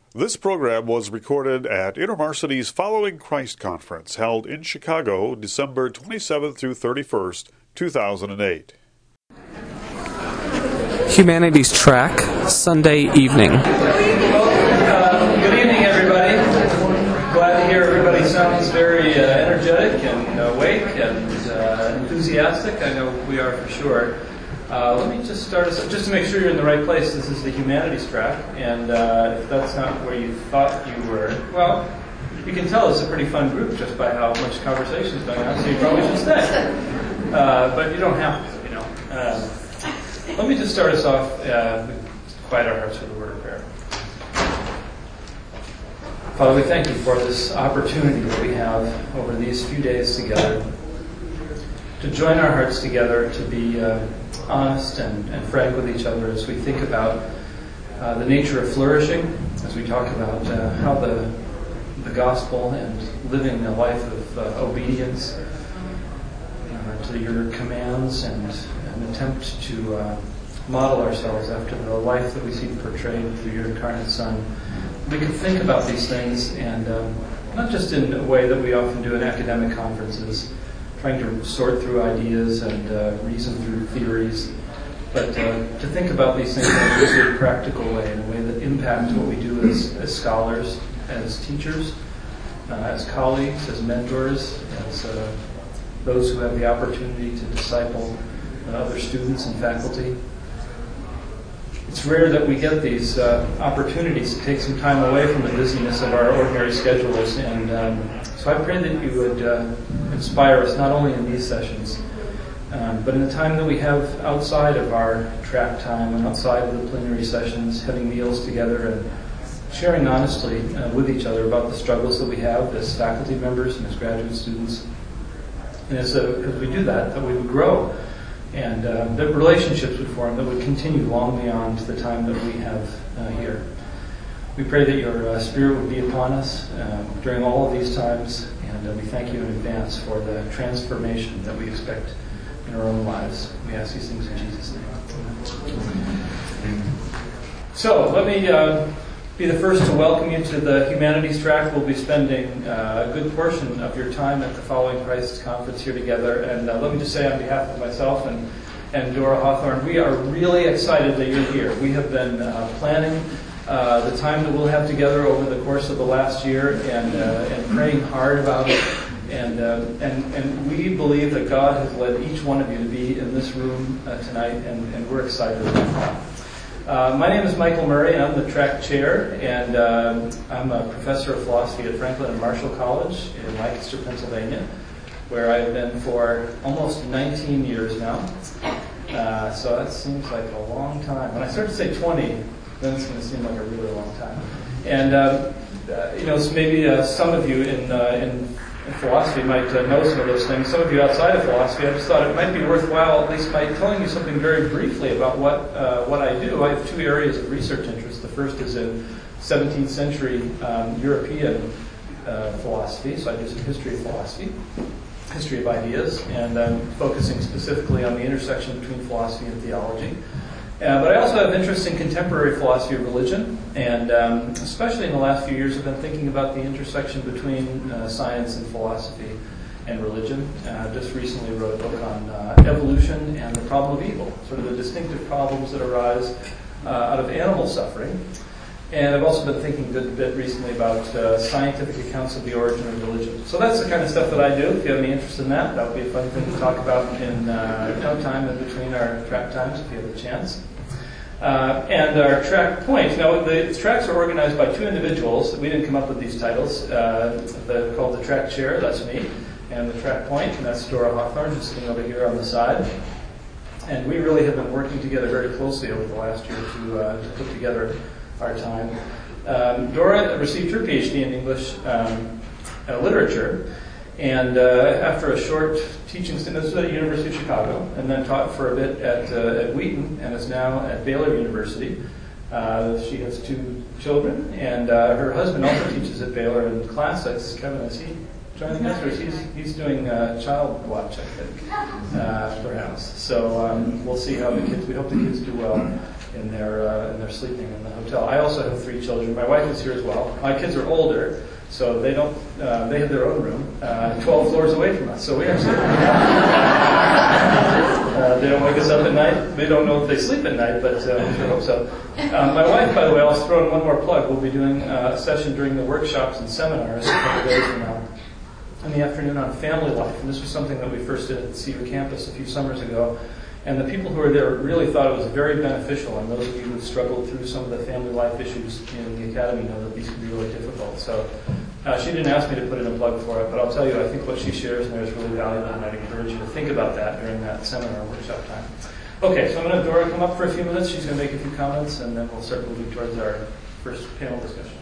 This program was recorded at InterVarsity's Following Christ Conference, held in Chicago, December 27th through 31st, 2008. Humanities Track, Sunday evening. Good evening, everybody. Glad to hear everybody sounds very energetic and awake and enthusiastic. I know we are for sure. Let me just start us up, just to make sure you're in the right place. This is the Humanities Track, and if that's not where you thought you were, well, you can tell it's a pretty fun group just by how much conversation is going on, so you probably should stay. But you don't have to, you know. Let me just start us off, quiet our hearts with a word of prayer. Father, we thank you for this opportunity that we have over these few days together to join our hearts together, to be honest and frank with each other as we think about the nature of flourishing, as we talk about how the gospel and living a life of obedience to your commands and an attempt to model ourselves after the life that we see portrayed through your incarnate Son. We can think about these things, and not just in a way that we often do in academic conferences, trying to sort through ideas and reason through theories, but to think about these things in a really practical way, in a way that impacts what we do as scholars, as teachers, as colleagues, as mentors, as those who have the opportunity to disciple other students and faculty. It's rare that we get these opportunities to take some time away from the busyness of our ordinary schedules, and so I pray that you would inspire us not only in these sessions, but in the time that we have outside of our track time and outside of the plenary sessions, having meals together and sharing honestly with each other about the struggles that we have as faculty members and as graduate students. And as we do that we would grow, and that relationships would form that would continue long beyond the time that we have here. We pray that your Spirit would be upon us during all of these times, and we thank you in advance for the transformation that we expect in our own lives. We ask these things in Jesus' name. Amen. So, let me be the first to welcome you to the Humanities Track. We'll be spending a good portion of your time at the Following Christ Conference here together. And let me just say on behalf of myself and Dora Hawthorne, we are really excited that you're here. We have been planning the time that we'll have together over the course of the last year and praying hard about it. And we believe that God has led each one of you to be in this room tonight, and we're excited about that. My name is Michael Murray, and I'm the track chair, and I'm a professor of philosophy at Franklin and Marshall College in Lancaster, Pennsylvania, where I've been for almost 19 years now. So that seems like a long time. When I start to say 20, then it's going to seem like a really long time. And so maybe some of you in philosophy might know some of those things. Some of you outside of philosophy, I just thought it might be worthwhile, at least by telling you something very briefly about what I do. I have two areas of research interest. The first is in 17th century European philosophy, so I do some history of philosophy, history of ideas, and I'm focusing specifically on the intersection between philosophy and theology. But I also have interest in contemporary philosophy of religion, and especially in the last few years I've been thinking about the intersection between science and philosophy and religion. Just recently wrote a book on evolution and the problem of evil, sort of the distinctive problems that arise out of animal suffering. And I've also been thinking a good bit recently about scientific accounts of the origin of religion. So that's the kind of stuff that I do. If you have any interest in that, that would be a fun thing to talk about in time in between our track times, if you have a chance. And our track point. Now, the tracks are organized by two individuals. We didn't come up with these titles. Called the track chair, that's me, and the track point, and that's Dora Hawthorne, just sitting over here on the side. And we really have been working together very closely over the last year to put together our time. Dora received her PhD in English literature, and after a short teaching stint, this was at the University of Chicago, and then taught for a bit at Wheaton, and is now at Baylor University. She has two children, and her husband also teaches at Baylor in classics. Kevin, is he joining us, or he's doing child watch, I think, perhaps. So we'll see how the kids. We hope the kids do well. in their sleeping in the hotel. I also have 3 children. My wife is here as well. My kids are older, so they don't. They have their own room, 12 floors away from us. So we actually. They don't wake us up at night. They don't know if they sleep at night, but we sure hope so. My wife, by the way, I'll throw in one more plug. We'll be doing a session during the workshops and seminars a couple days from now in the afternoon on family life. And this was something that we first did at the CU campus a few summers ago. And the people who were there really thought it was very beneficial. And those of you who struggled through some of the family life issues in the academy know that these can be really difficult. So she didn't ask me to put in a plug for it, but I'll tell you, I think what she shares in there is really valuable, and I'd encourage you to think about that during that seminar workshop time. Okay, so I'm going to have Dora come up for a few minutes. She's going to make a few comments, and then we'll start moving towards our first panel discussion.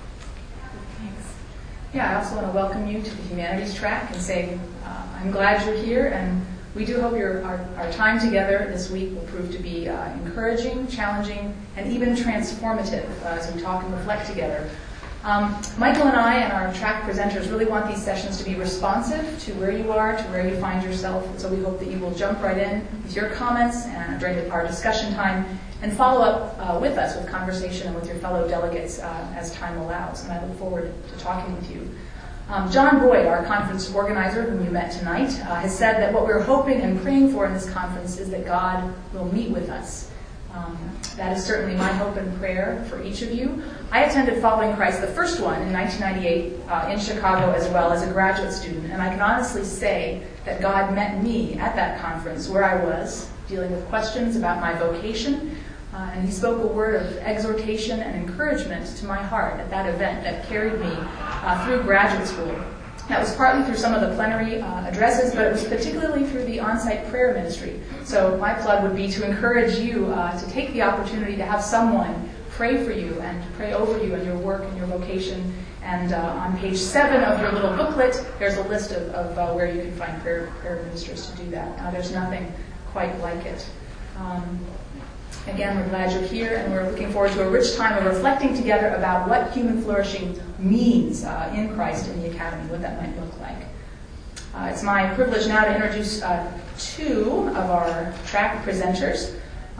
Thanks. Yeah, I also want to welcome you to the Humanities track and say I'm glad you're here, and we do hope our time together this week will prove to be encouraging, challenging, and even transformative as we talk and reflect together. Michael and I and our track presenters really want these sessions to be responsive to where you are, to where you find yourself, and so we hope that you will jump right in with your comments during our discussion time and follow up with us with conversation and with your fellow delegates as time allows, and I look forward to talking with you. John Boyd, our conference organizer, whom you met tonight, has said that what we're hoping and praying for in this conference is that God will meet with us. That is certainly my hope and prayer for each of you. I attended Following Christ, the first one, in 1998 in Chicago as well as a graduate student, and I can honestly say that God met me at that conference where I was, dealing with questions about my vocation, and he spoke a word of exhortation and encouragement to my heart at that event that carried me through graduate school. That was partly through some of the plenary addresses, but it was particularly through the on-site prayer ministry. So my plug would be to encourage you to take the opportunity to have someone pray for you and to pray over you and your work and your vocation. And on page 7 of your little booklet, there's a list of where you can find prayer ministers to do that. There's nothing quite like it. Again, we're glad you're here, and we're looking forward to a rich time of reflecting together about what human flourishing means in Christ in the Academy, what that might look like. It's my privilege now to introduce 2 of our track presenters,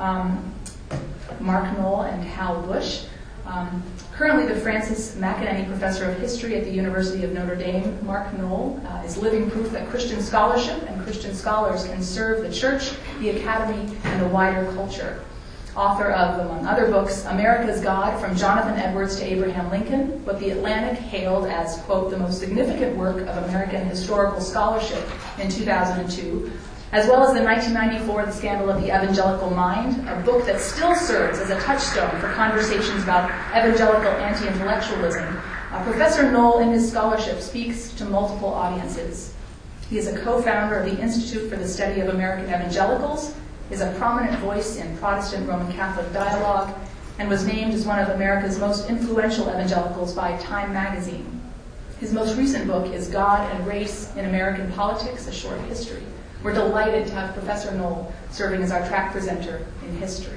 Mark Knoll and Hal Bush. Currently the Francis McEnany Professor of History at the University of Notre Dame, Mark Knoll is living proof that Christian scholarship and Christian scholars can serve the church, the academy, and the wider culture. Author of, among other books, America's God, From Jonathan Edwards to Abraham Lincoln, what the Atlantic hailed as, quote, the most significant work of American historical scholarship in 2002, as well as the 1994 The Scandal of the Evangelical Mind, a book that still serves as a touchstone for conversations about evangelical anti-intellectualism. Professor Knoll, in his scholarship, speaks to multiple audiences. He is a co-founder of the Institute for the Study of American Evangelicals, is a prominent voice in Protestant Roman Catholic dialogue, and was named as one of America's most influential evangelicals by Time magazine. His most recent book is God and Race in American Politics, A Short History. We're delighted to have Professor Knoll serving as our track presenter in history.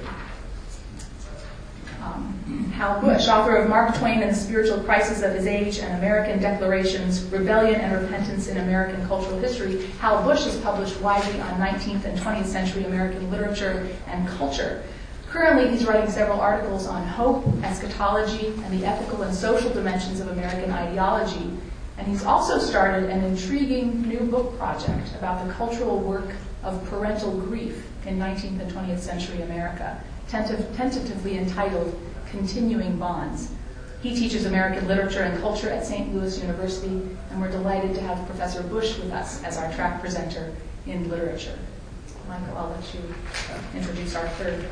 Hal Bush, author of Mark Twain and the Spiritual Crisis of His Age and American Declarations, Rebellion and Repentance in American Cultural History. Hal Bush has published widely on 19th and 20th century American literature and culture. Currently, he's writing several articles on hope, eschatology, and the ethical and social dimensions of American ideology. And he's also started an intriguing new book project about the cultural work of parental grief in 19th and 20th century America, tentatively entitled Continuing Bonds. He teaches American literature and culture at St. Louis University, and we're delighted to have Professor Bush with us as our track presenter in literature. Michael, I'll let you introduce our third.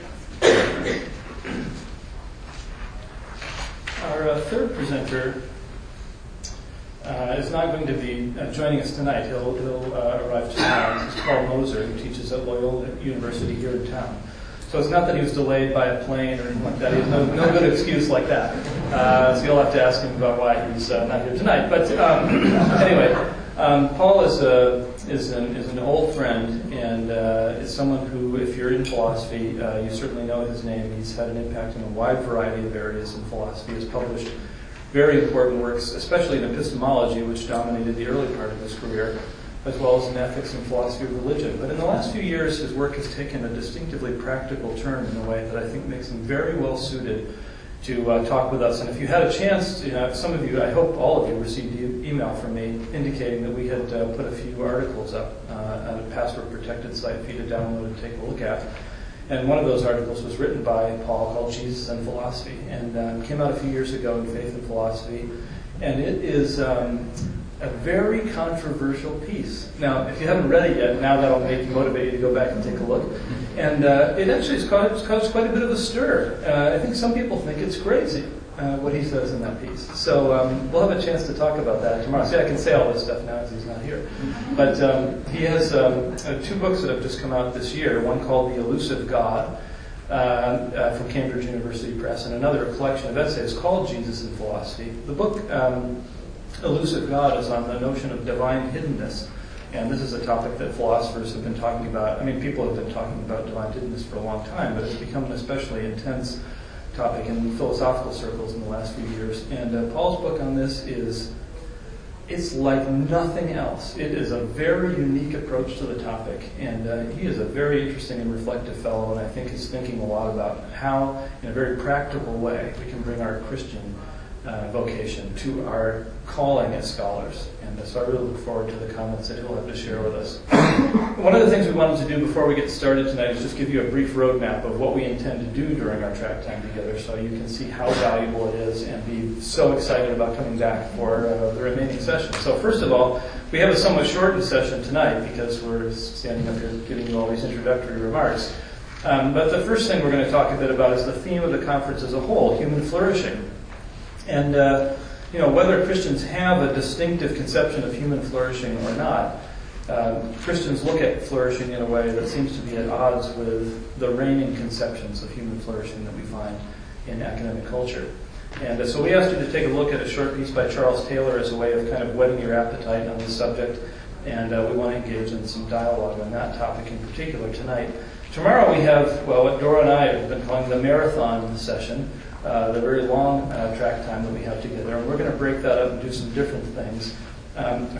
Our third presenter is not going to be joining us tonight. He'll arrive tomorrow. This is Paul Moser, who teaches at Loyola University here in town. So it's not that he was delayed by a plane or anything like that. He has no good excuse like that. So you'll have to ask him about why he's not here tonight. But anyway, Paul is an old friend and is someone who, if you're in philosophy, you certainly know his name. He's had an impact in a wide variety of areas in philosophy. He's published very important works, especially in epistemology, which dominated the early part of his career. as well as in ethics and philosophy of religion. But in the last few years, his work has taken a distinctively practical turn in a way that I think makes him very well suited to talk with us. And if you had a chance, some of you, I hope all of you, received an email from me indicating that we had put a few articles up on a password-protected site for you to download and take a look at. And one of those articles was written by Paul called Jesus and Philosophy, and came out a few years ago in Faith and Philosophy. And it is a very controversial piece. Now, if you haven't read it yet, now that'll motivate you to go back and take a look. And it actually has caused quite a bit of a stir. I think some people think it's crazy, what he says in that piece. So we'll have a chance to talk about that tomorrow. See, I can say all this stuff now because he's not here. But he has 2 books that have just come out this year, one called The Elusive God, from Cambridge University Press, and another collection of essays called Jesus and Philosophy. The book, Elusive God, is on the notion of divine hiddenness. And this is a topic that philosophers have been talking about. I mean, people have been talking about divine hiddenness for a long time, but it's become an especially intense topic in philosophical circles in the last few years. And Paul's book on this it's like nothing else. It is a very unique approach to the topic, and he is a very interesting and reflective fellow, and I think is thinking a lot about how, in a very practical way, we can bring our Christian vocation to our calling as scholars. And so I really look forward to the comments that he'll have to share with us. One of the things we wanted to do before we get started tonight is just give you a brief roadmap of what we intend to do during our track time together, so you can see how valuable it is and be so excited about coming back for the remaining sessions. So first of all, we have a somewhat shortened session tonight because we're standing up here giving you all these introductory remarks. But the first thing we're going to talk a bit about is the theme of the conference as a whole, human flourishing. And whether Christians have a distinctive conception of human flourishing or not, Christians look at flourishing in a way that seems to be at odds with the reigning conceptions of human flourishing that we find in academic culture. And so we asked you to take a look at a short piece by Charles Taylor as a way of kind of whetting your appetite on this subject, and we want to engage in some dialogue on that topic in particular tonight. Tomorrow we have, what Dora and I have been calling the marathon session, the very long track time that we have together, and we're going to break that up and do some different things. The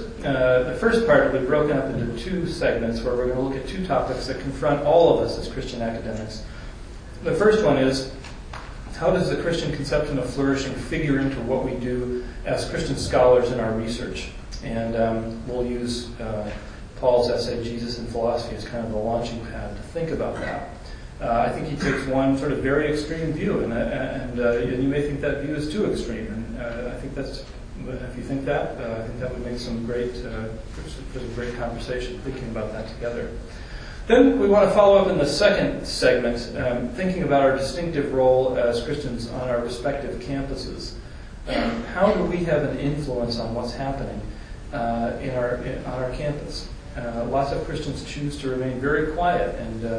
first part will be broken up into 2 segments where we're going to look at 2 topics that confront all of us as Christian academics. The first one is, how does the Christian conception of flourishing figure into what we do as Christian scholars in our research? And we'll use Paul's essay, Jesus and Philosophy, as kind of the launching pad to think about that. I think he takes one sort of very extreme view, and you may think that view is too extreme. And I think that's, if you think that, I think that would make some great conversation thinking about that together. Then we want to follow up in the second segment, thinking about our distinctive role as Christians on our respective campuses. How do we have an influence on what's happening on our campus? Lots of Christians choose to remain very quiet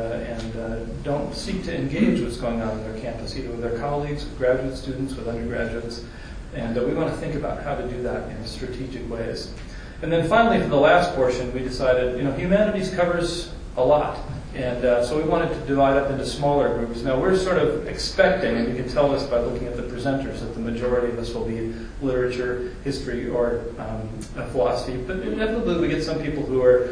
and don't seek to engage what's going on in their campus, either with their colleagues, with graduate students, with undergraduates. And we want to think about how to do that in strategic ways. And then finally, for the last portion, we decided, humanities covers a lot. And so we wanted to divide up into smaller groups. Now, we're sort of expecting, and you can tell this by looking at the presenters, that the majority of us will be literature, history, or philosophy. But inevitably, we get some people who are,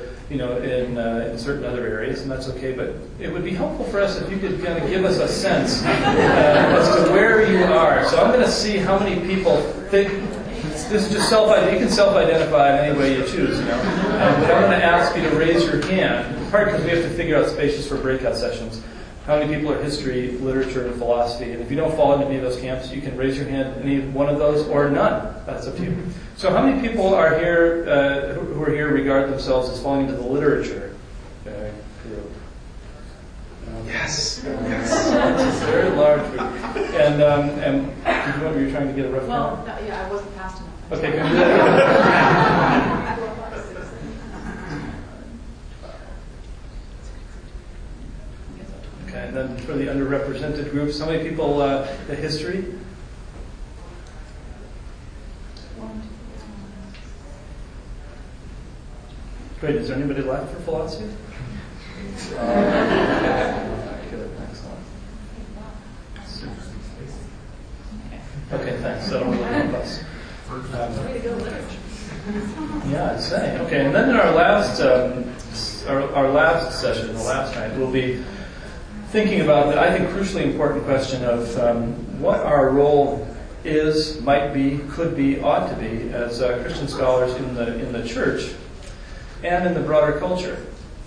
in certain other areas, and that's okay. But it would be helpful for us if you could kind of give us a sense as to where you are. So I'm going to see how many people think. This is just you can self-identify in any way you choose, but I'm going to ask you to raise your hand, in part because we have to figure out spaces for breakout sessions. How many people are history, literature, and philosophy? And if you don't fall into any of those camps, you can raise your hand in any one of those or none. That's up to you. So how many people are here who are here regard themselves as falling into the literature group? Yes. It's a very large group. And were you trying to get a rough count? Well, I wasn't fast enough. Okay, can we do that? Okay, and then for the underrepresented groups, how many people, the history? Great, is there anybody left for philosophy? Good, excellent. Okay, thanks. That'll really help us. Yeah, I'd say. Okay, and then in our last session, the last night, we'll be thinking about the, I think, crucially important question of what our role is, might be, could be, ought to be as Christian scholars in the church and in the broader culture.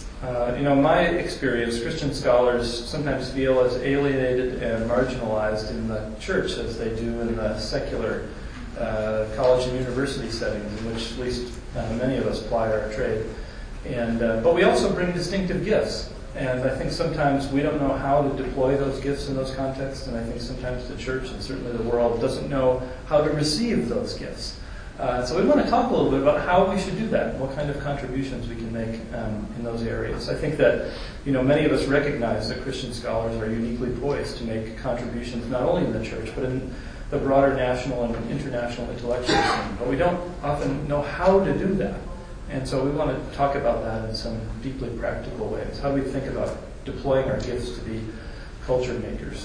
My experience, Christian scholars sometimes feel as alienated and marginalized in the church as they do in the secular college and university settings, in which at least many of us ply our trade. But we also bring distinctive gifts. And I think sometimes we don't know how to deploy those gifts in those contexts, and I think sometimes the church and certainly the world doesn't know how to receive those gifts. So we want to talk a little bit about how we should do that, what kind of contributions we can make in those areas. I think that many of us recognize that Christian scholars are uniquely poised to make contributions not only in the church, but in the broader national and international intellectual scene. But we don't often know how to do that. And so we want to talk about that in some deeply practical ways. How do we think about deploying our gifts to be culture makers?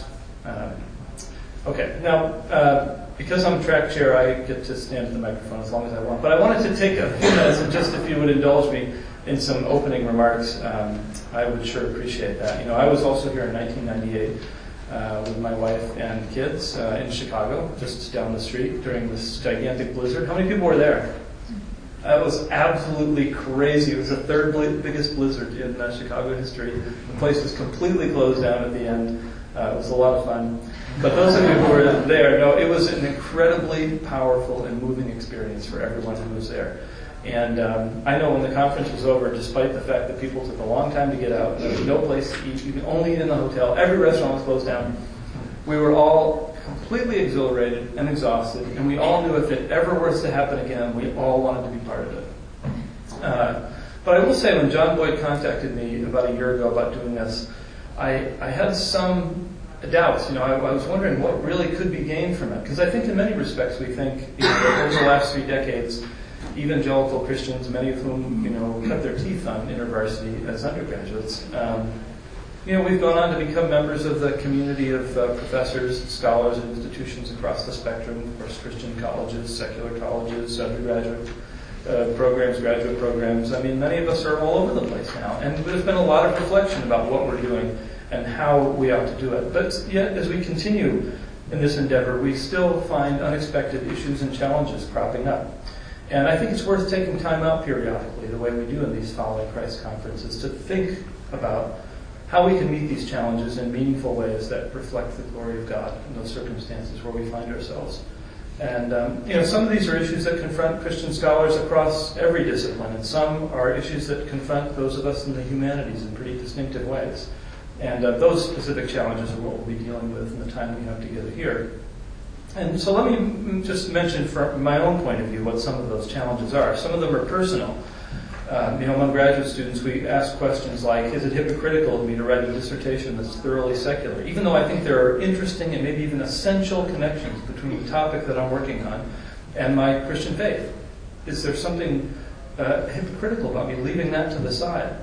Okay, now, because I'm track chair, I get to stand at the microphone as long as I want. But I wanted to take a few minutes, and just if you would indulge me in some opening remarks, I would sure appreciate that. I was also here in 1998 with my wife and kids in Chicago, just down the street, during this gigantic blizzard. How many people were there? That was absolutely crazy. It was the third biggest blizzard in Chicago history. The place was completely closed down at the end. It was a lot of fun. But those of you who were there know it was an incredibly powerful and moving experience for everyone who was there. And I know when the conference was over, despite the fact that people took a long time to get out, there was no place to eat, you could only eat in the hotel, every restaurant was closed down, we were all completely exhilarated and exhausted, and we all knew if it ever was to happen again, we all wanted to be part of it. But I will say, when John Boyd contacted me about a year ago about doing this, I had some doubts. I was wondering what really could be gained from it, because I think in many respects we think that over the last 3 decades, evangelical Christians, many of whom cut their teeth on InterVarsity as undergraduates, we've gone on to become members of the community of professors, scholars, and institutions across the spectrum. Of course, Christian colleges, secular colleges, undergraduate programs, graduate programs. I mean, many of us are all over the place now. And there's been a lot of reflection about what we're doing and how we ought to do it. But yet, as we continue in this endeavor, we still find unexpected issues and challenges cropping up. And I think it's worth taking time out periodically, the way we do in these Following Christ conferences, to think about how we can meet these challenges in meaningful ways that reflect the glory of God in those circumstances where we find ourselves. And, some of these are issues that confront Christian scholars across every discipline, and some are issues that confront those of us in the humanities in pretty distinctive ways. And those specific challenges are what we'll be dealing with in the time we have together here. And so let me just mention from my own point of view what some of those challenges are. Some of them are personal. Among graduate students, we ask questions like, is it hypocritical of me to write a dissertation that's thoroughly secular? Even though I think there are interesting and maybe even essential connections between the topic that I'm working on and my Christian faith. Is there something hypocritical about me leaving that to the side?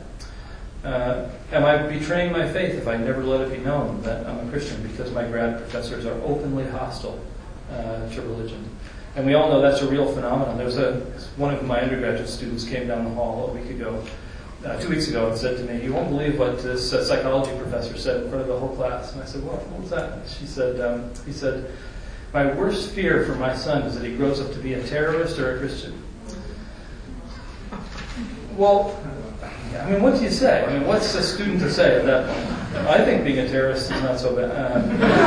Am I betraying my faith if I never let it be known that I'm a Christian because my grad professors are openly hostile to religion? And we all know that's a real phenomenon. One of my undergraduate students came down the hall 2 weeks ago, and said to me, "You won't believe what this psychology professor said in front of the whole class." And I said, "What was that?" He said, "My worst fear for my son is that he grows up to be a terrorist or a Christian." Well, I mean, what do you say? I mean, what's a student to say at that point? I think being a terrorist is not so bad.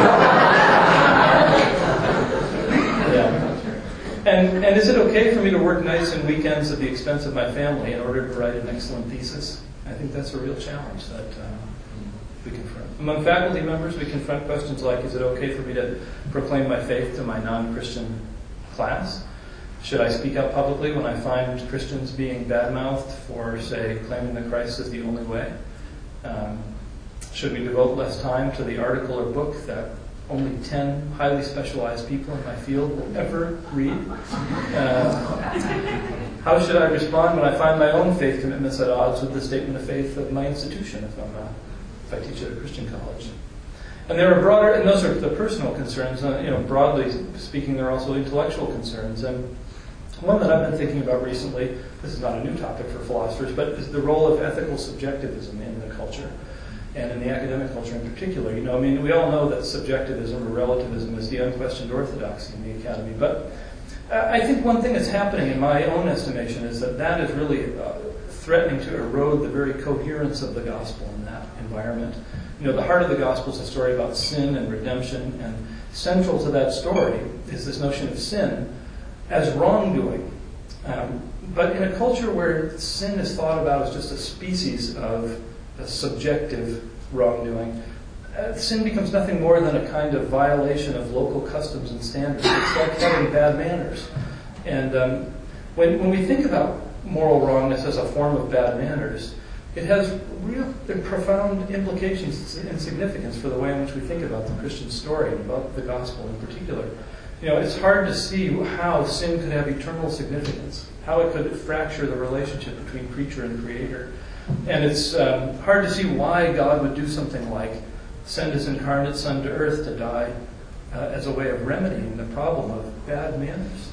Yeah. And is it okay for me to work nights and weekends at the expense of my family in order to write an excellent thesis? I think that's a real challenge that we confront. Among faculty members, we confront questions like, is it okay for me to proclaim my faith to my non-Christian class? Should I speak out publicly when I find Christians being bad-mouthed for, say, claiming that Christ is the only way? Should we devote less time to the article or book that only 10 highly specialized people in my field will ever read? How should I respond when I find my own faith commitments at odds with the statement of faith of my institution if I teach at a Christian college? And there are broader, and those are the personal concerns. Broadly speaking, there are also intellectual concerns. And One that I've been thinking about recently, this is not a new topic for philosophers, but is the role of ethical subjectivism in the culture, and in the academic culture in particular. We all know that subjectivism or relativism is the unquestioned orthodoxy in the academy, but I think one thing that's happening in my own estimation is that is really threatening to erode the very coherence of the gospel in that environment. The heart of the gospel is a story about sin and redemption, and central to that story is this notion of sin as wrongdoing. But in a culture where sin is thought about as just a species of a subjective wrongdoing, sin becomes nothing more than a kind of violation of local customs and standards. It's like having bad manners. And when we think about moral wrongness as a form of bad manners, it has real profound implications and significance for the way in which we think about the Christian story and about the gospel in particular. It's hard to see how sin could have eternal significance, how it could fracture the relationship between creature and creator. And it's hard to see why God would do something like send his incarnate Son to earth to die as a way of remedying the problem of bad manners.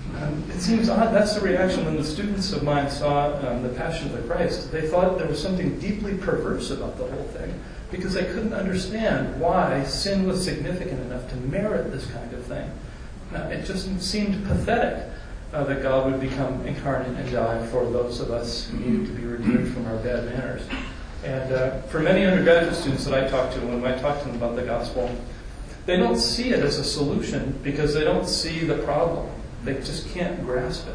It seems odd. That's the reaction when the students of mine saw the Passion of the Christ. They thought there was something deeply perverse about the whole thing because they couldn't understand why sin was significant enough to merit this kind of thing. It just seemed pathetic that God would become incarnate and die for those of us who needed to be redeemed from our bad manners. And for many undergraduate students that I talk to, when I talk to them about the gospel, they don't see it as a solution because they don't see the problem. They just can't grasp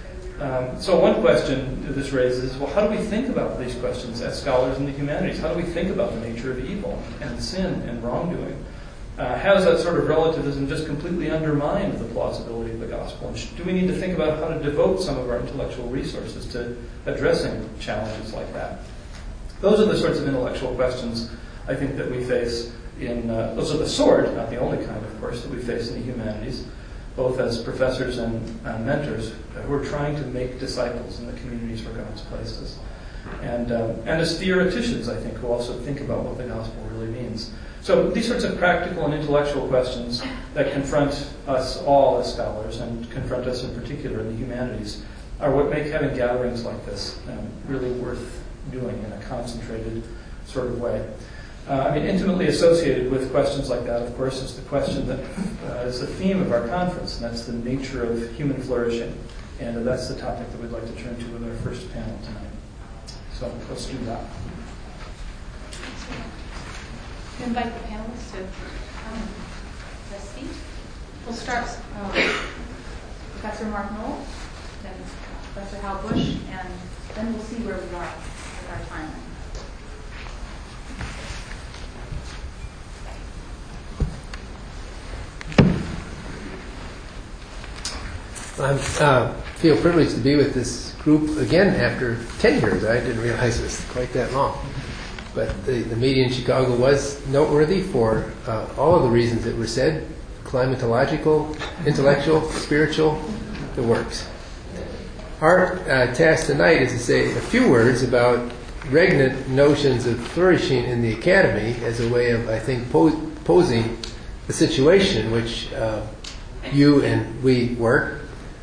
it. So one question this raises is, well, how do we think about these questions as scholars in the humanities? How do we think about the nature of evil and sin and wrongdoing? Has that sort of relativism just completely undermined the plausibility of the gospel? And do we need to think about how to devote some of our intellectual resources to addressing challenges like that? Those are the sorts of intellectual questions I think that we face those are the sort, not the only kind, of course, that we face in the humanities, both as professors and mentors who are trying to make disciples in the communities where God's placed us. And as theoreticians, I think, who also think about what the gospel really means. So these sorts of practical and intellectual questions that confront us all as scholars and confront us in particular in the humanities are what make having gatherings like this really worth doing in a concentrated sort of way. Intimately associated with questions like that, of course, is the question that is the theme of our conference, and that's the nature of human flourishing. And that's the topic that we'd like to turn to with our first panel tonight. So let's do that. I invite the panelists to come and have a seat. We'll start with Professor Mark Knoll, then Professor Hal Bush, and then we'll see where we are with our time. I feel privileged to be with this group again after 10 years. I didn't realize it was quite that long. But the meeting in Chicago was noteworthy for all of the reasons that were said: climatological, intellectual, spiritual, the works. Our task tonight is to say a few words about regnant notions of flourishing in the academy as a way of, I think, posing the situation in which you and we work.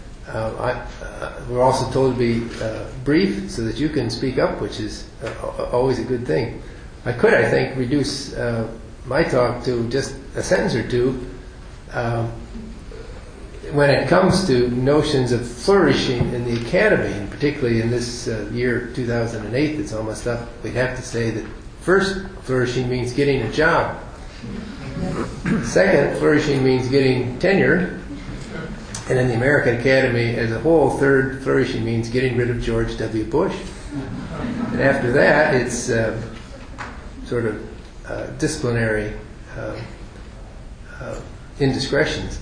We're also told to be brief so that you can speak up, which is always a good thing. I could, I think, reduce my talk to just a sentence or two. When it comes to notions of flourishing in the academy, and particularly in this year 2008 that's almost up, we'd have to say that first, flourishing means getting a job. Second, flourishing means getting tenure. And in the American Academy as a whole, third, flourishing means getting rid of George W. Bush. And after that, it's sort of disciplinary indiscretions.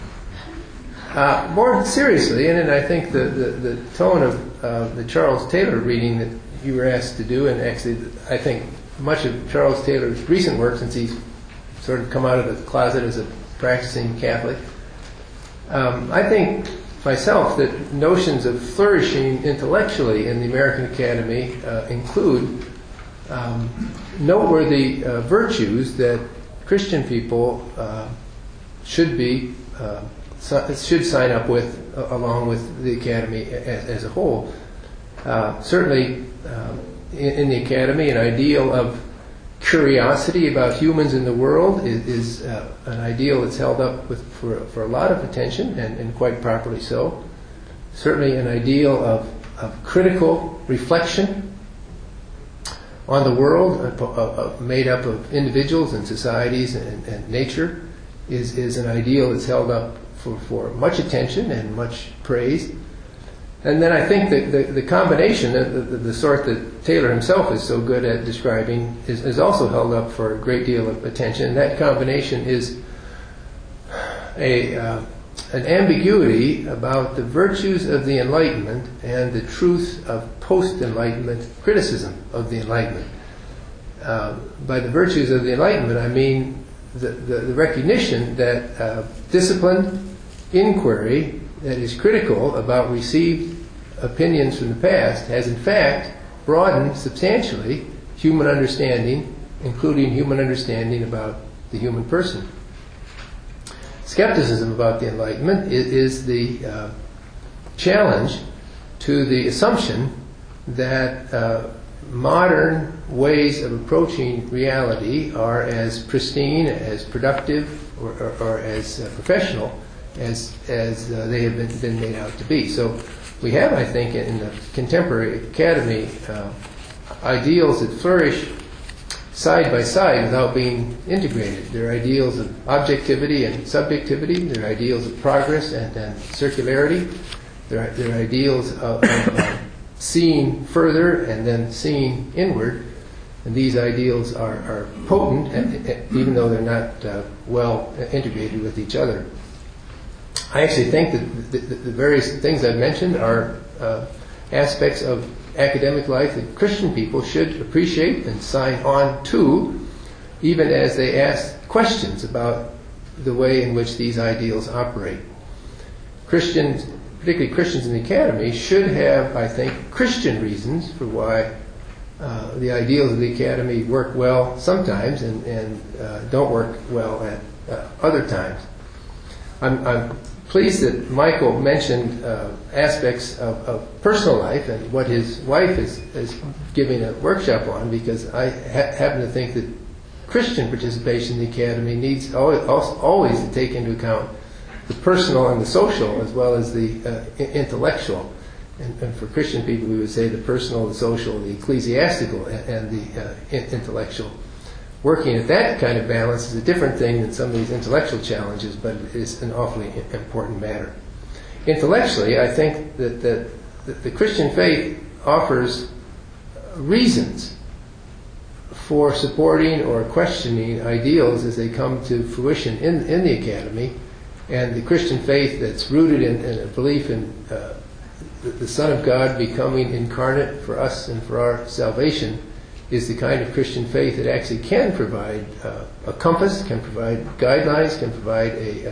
More seriously, and I think the tone of the Charles Taylor reading that you were asked to do, and actually I think much of Charles Taylor's recent work, since he's sort of come out of the closet as a practicing Catholic, I think myself that notions of flourishing intellectually in the American Academy include noteworthy virtues that Christian people should be should sign up with, along with the Academy as a whole. Certainly, in the Academy, an ideal of curiosity about humans in the world is an ideal that's held up for a lot of attention, and quite properly so. Certainly an ideal of critical reflection on the world, made up of individuals and societies and nature, is an ideal that's held up for much attention and much praise. And then I think that the combination, the sort that Taylor himself is so good at describing, is also held up for a great deal of attention. And that combination is an ambiguity about the virtues of the Enlightenment and the truth of post-Enlightenment criticism of the Enlightenment. By the virtues of the Enlightenment, I mean the recognition that disciplined inquiry that is critical about received opinions from the past has in fact broadened substantially human understanding, including human understanding about the human person. Skepticism about the Enlightenment is the challenge to the assumption that modern ways of approaching reality are as pristine, as productive, or as professional as they have been made out to be. So we have, I think, in the contemporary academy, ideals that flourish side by side without being integrated. There are ideals of objectivity and subjectivity. There are ideals of progress and circularity. There are ideals of seeing further and then seeing inward. And these ideals are potent, even though they're not well integrated with each other. I actually think that the various things I've mentioned are aspects of academic life that Christian people should appreciate and sign on to, even as they ask questions about the way in which these ideals operate. Christians, particularly Christians in the academy, should have, I think, Christian reasons for why the ideals of the academy work well sometimes and don't work well at other times. I'm pleased that Michael mentioned aspects of personal life and what his wife is giving a workshop on, because I happen to think that Christian participation in the academy needs always to take into account the personal and the social as well as the intellectual. And for Christian people, we would say the personal, the social, the ecclesiastical, and the intellectual. Working at that kind of balance is a different thing than some of these intellectual challenges, but it is an awfully important matter. Intellectually, I think that the Christian faith offers reasons for supporting or questioning ideals as they come to fruition in the academy, and the Christian faith that's rooted in a belief in the Son of God becoming incarnate for us and for our salvation is the kind of Christian faith that actually can provide a compass, can provide guidelines, can provide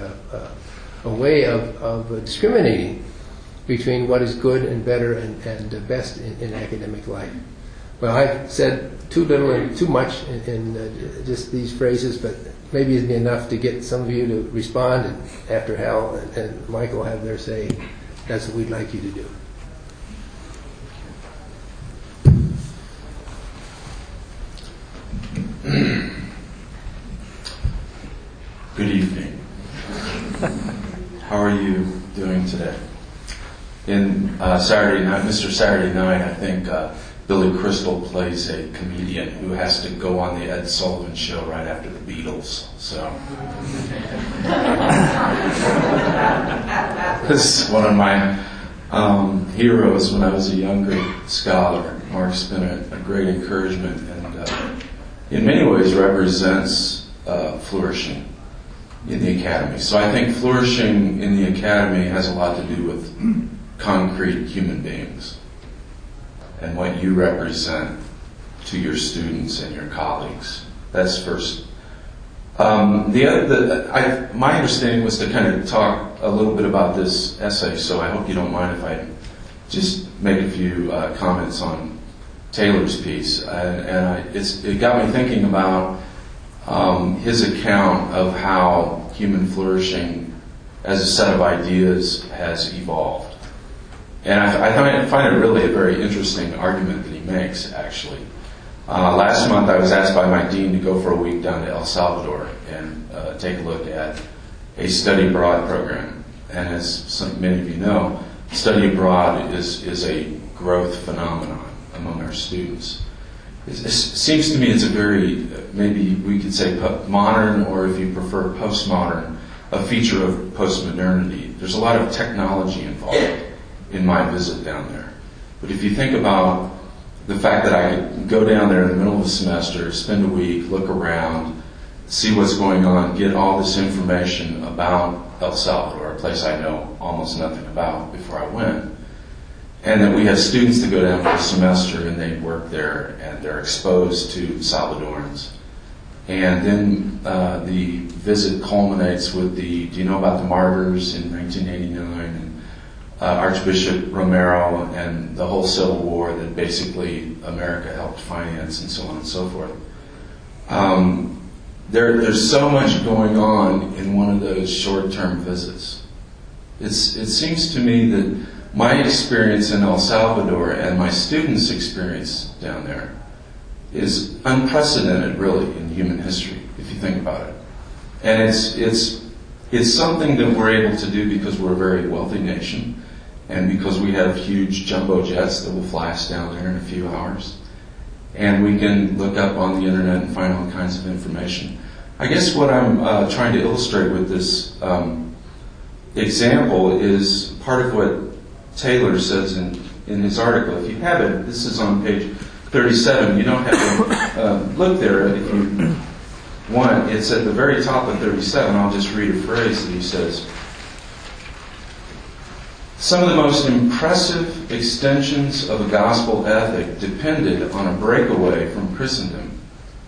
a way of discriminating between what is good and better and best in academic life. Well, I've said too little and too much in just these phrases, but maybe it'd be enough to get some of you to respond, and after Hal and Michael have their say, that's what we'd like you to do. Good evening. How are you doing today? In Mr. Saturday Night, I think Billy Crystal plays a comedian who has to go on the Ed Sullivan Show right after the Beatles. So this is one of my heroes when I was a younger scholar. Mark's been a great encouragement and in many ways represents flourishing in the academy. So I think flourishing in the academy has a lot to do with concrete human beings and what you represent to your students and your colleagues. That's first. My understanding was to kind of talk a little bit about this essay, so I hope you don't mind if I just make a few comments on Taylor's piece. It got me thinking about his account of how human flourishing as a set of ideas has evolved. And I find it really a very interesting argument that he makes, actually. Last month I was asked by my dean to go for a week down to El Salvador and take a look at a study abroad program. And as many of you know, study abroad is a growth phenomenon among our students. It seems to me it's a very, maybe we could say modern, or if you prefer postmodern, a feature of postmodernity. There's a lot of technology involved in my visit down there. But if you think about the fact that I could go down there in the middle of the semester, spend a week, look around, see what's going on, get all this information about El Salvador, a place I know almost nothing about before I went, and that we have students that go down for a semester and they work there and they're exposed to Salvadorans. And then the visit culminates with do you know about the martyrs in 1989? And Archbishop Romero and the whole Civil War that basically America helped finance, and so on and so forth. There's so much going on in one of those short-term visits. It seems to me that my experience in El Salvador and my students' experience down there is unprecedented, really, in human history, if you think about it. And it's something that we're able to do because we're a very wealthy nation, and because we have huge jumbo jets that will fly us down there in a few hours. And we can look up on the internet and find all kinds of information. I guess what I'm trying to illustrate with this example is part of what Taylor says in his article. If you have it, this is on page 37. You don't have to look there if you want. It's at the very top of 37. I'll just read a phrase that he says. Some of the most impressive extensions of a gospel ethic depended on a breakaway from Christendom.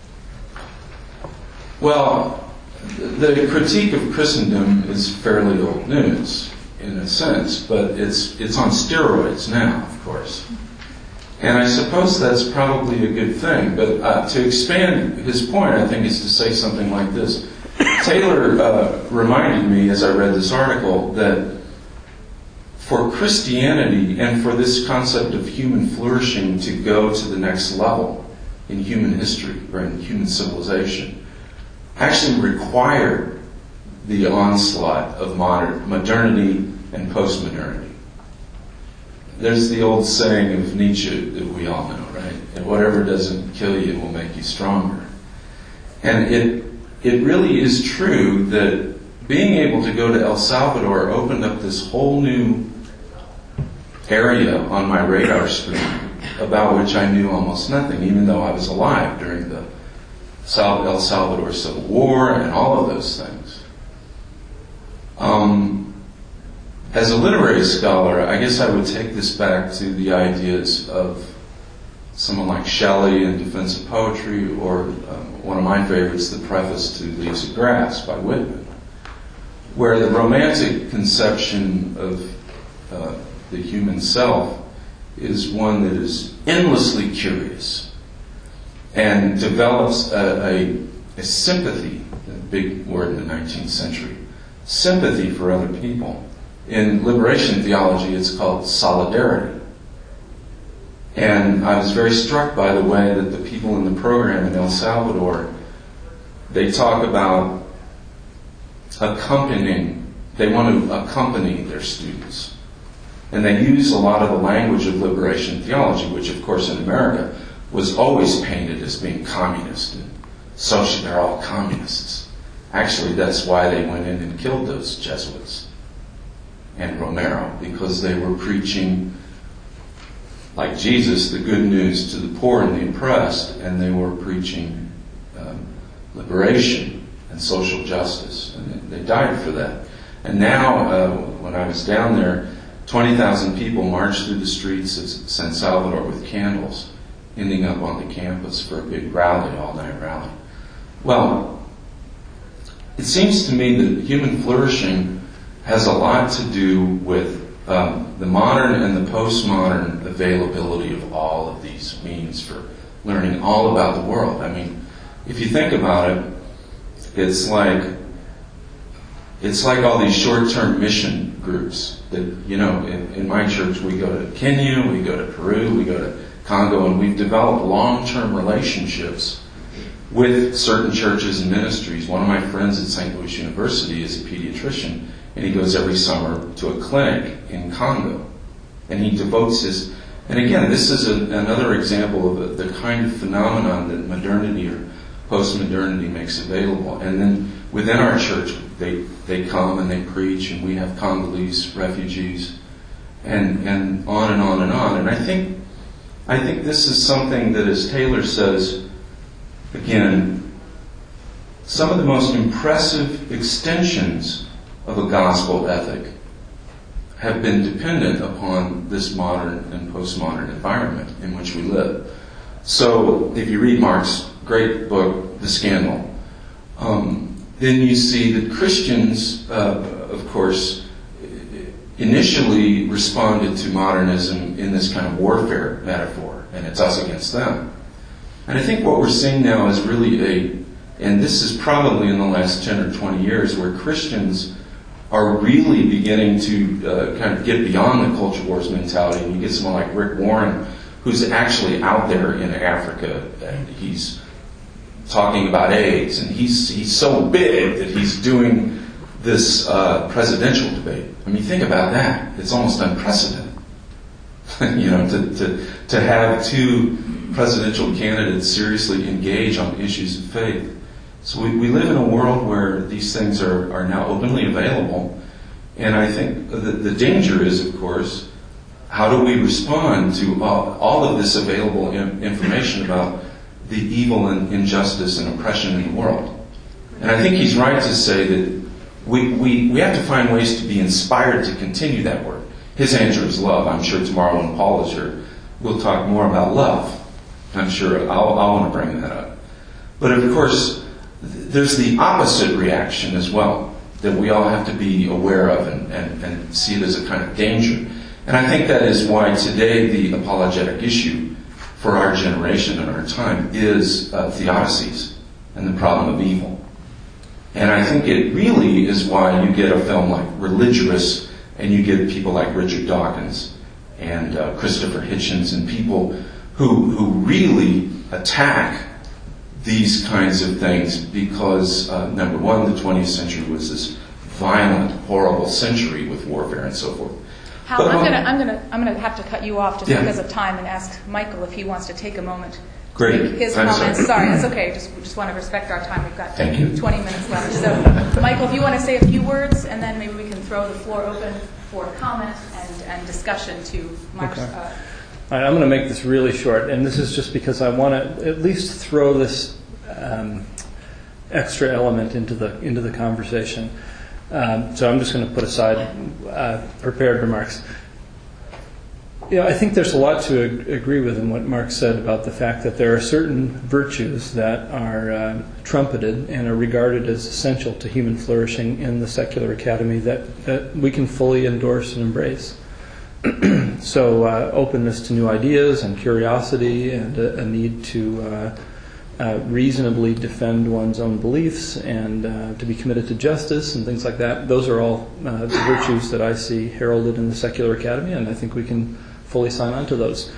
Well, the critique of Christendom is fairly old news, in a sense, but it's on steroids now, of course. And I suppose that's probably a good thing, but to expand his point, I think, is to say something like this. Taylor reminded me, as I read this article, that for Christianity and for this concept of human flourishing to go to the next level in human history or in human civilization actually required the onslaught of modernity and postmodernity. There's the old saying of Nietzsche that we all know, right? And whatever doesn't kill you will make you stronger. And it really is true that being able to go to El Salvador opened up this whole new area on my radar screen about which I knew almost nothing, even though I was alive during the El Salvador Civil War and all of those things. As a literary scholar, I guess I would take this back to the ideas of someone like Shelley in Defense of Poetry, or one of my favorites, the preface to Leaves of Grass by Whitman, where the romantic conception of the human self is one that is endlessly curious and develops a sympathy, a big word in the 19th century, sympathy for other people. In liberation theology, it's called solidarity. And I was very struck by the way that the people in the program in El Salvador, they talk about accompanying, they want to accompany their students. And they use a lot of the language of liberation theology, which of course in America was always painted as being communist and social. They're all communists. Actually, that's why they went in and killed those Jesuits and Romero, because they were preaching, like Jesus, the good news to the poor and the oppressed, and they were preaching liberation and social justice, and they died for that. And now, when I was down there, 20,000 people marched through the streets of San Salvador with candles, ending up on the campus for a big rally, all-night rally. Well, it seems to me that human flourishing has a lot to do with the modern and the postmodern availability of all of these means for learning all about the world. I mean, if you think about it, it's like it's like all these short-term mission groups that, in my church we go to Kenya, we go to Peru, we go to Congo, and we've developed long-term relationships with certain churches and ministries. One of my friends at St. Louis University is a pediatrician, and he goes every summer to a clinic in Congo. And he devotes his... And again, this is another example of the kind of phenomenon that modernity or post-modernity makes available. And then within our church, they come and they preach, and we have Congolese refugees, and on and on and on. And I think this is something that, as Taylor says, again, some of the most impressive extensions of a gospel ethic have been dependent upon this modern and postmodern environment in which we live. So if you read Mark's great book, The Scandal, then you see that Christians, of course, initially responded to modernism in this kind of warfare metaphor, and it's us against them. And I think what we're seeing now is really and this is probably in the last 10 or 20 years, where Christians are really beginning to kind of get beyond the culture wars mentality. And you get someone like Rick Warren, who's actually out there in Africa, and he's talking about AIDS, and he's so big that he's doing this presidential debate. I mean, think about that. It's almost unprecedented. To have two presidential candidates seriously engage on issues of faith. So we live in a world where these things are now openly available. And I think the danger is, of course, how do we respond to all of this available information about the evil and injustice and oppression in the world? And I think he's right to say that we have to find ways to be inspired to continue that work. His answer is love. I'm sure tomorrow when Paul is here, we'll talk more about love. I'm sure I'll want to bring that up. But of course, there's the opposite reaction as well that we all have to be aware of and see it as a kind of danger. And I think that is why today the apologetic issue for our generation and our time is theodicies and the problem of evil. And I think it really is why you get a film like Religious, and you get people like Richard Dawkins and Christopher Hitchens and people who really attack these kinds of things because, number one, the 20th century was this violent, horrible century with warfare and so forth. Hal, I'm gonna have to cut you off just because of time and ask Michael if he wants to take a moment. Great. Make his comments. Sorry, that's okay. Just want to respect our time. We've got 20 minutes left. So, Michael, if you want to say a few words, and then maybe we can throw the floor open for comment and discussion to Mark's. Okay. All right, I'm going to make this really short, and this is just because I want to at least throw this extra element into the conversation. So I'm just going to put aside prepared remarks. I think there's a lot to agree with in what Mark said about the fact that there are certain virtues that are trumpeted and are regarded as essential to human flourishing in the secular academy that we can fully endorse and embrace. So openness to new ideas and curiosity and a need to reasonably defend one's own beliefs and to be committed to justice and things like that. Those are all the virtues that I see heralded in the secular academy, and I think we can fully sign on to those.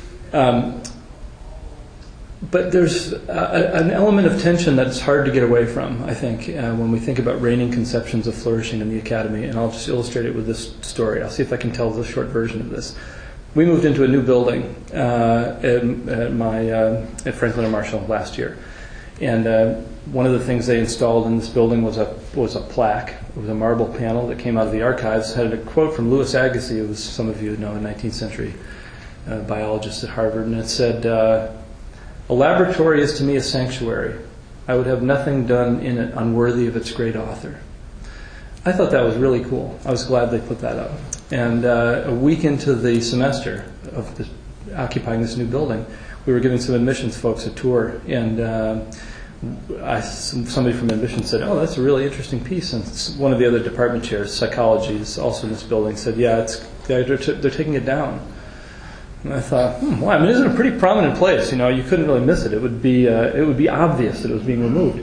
But there's an element of tension that's hard to get away from, I think, when we think about reigning conceptions of flourishing in the academy. And I'll just illustrate it with this story. I'll see if I can tell the short version of this. We moved into a new building at Franklin and Marshall last year. And one of the things they installed in this building was a plaque. It was a marble panel that came out of the archives. It had a quote from Louis Agassiz, who was, some of you know, a 19th century biologist at Harvard. And it said, "A laboratory is to me a sanctuary. I would have nothing done in it unworthy of its great author." I thought that was really cool. I was glad they put that up. And a week into the semester of occupying this new building, we were giving some admissions folks a tour, and somebody from admissions said, "Oh, that's a really interesting piece." And one of the other department chairs, psychology, is also in this building, said, "Yeah, they're taking it down." And I thought, wow, I mean, it's in a pretty prominent place. You couldn't really miss it. It would be obvious that it was being removed.